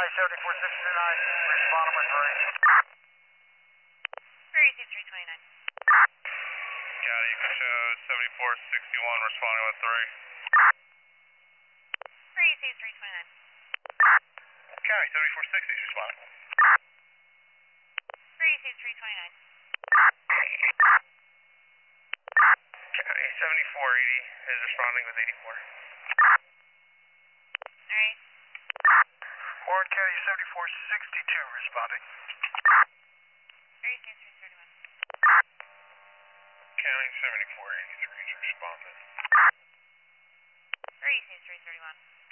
County 7469, respond on my 3. Prairie 329. County, you can show 7461, responding with 3. Prairie 329. County, 7460 is responding. Prairie 329. County, 7480 is responding with 84. Alright. Warren County 7462, responding. Prairie 331. County, 7483 is responding. Prairie 331.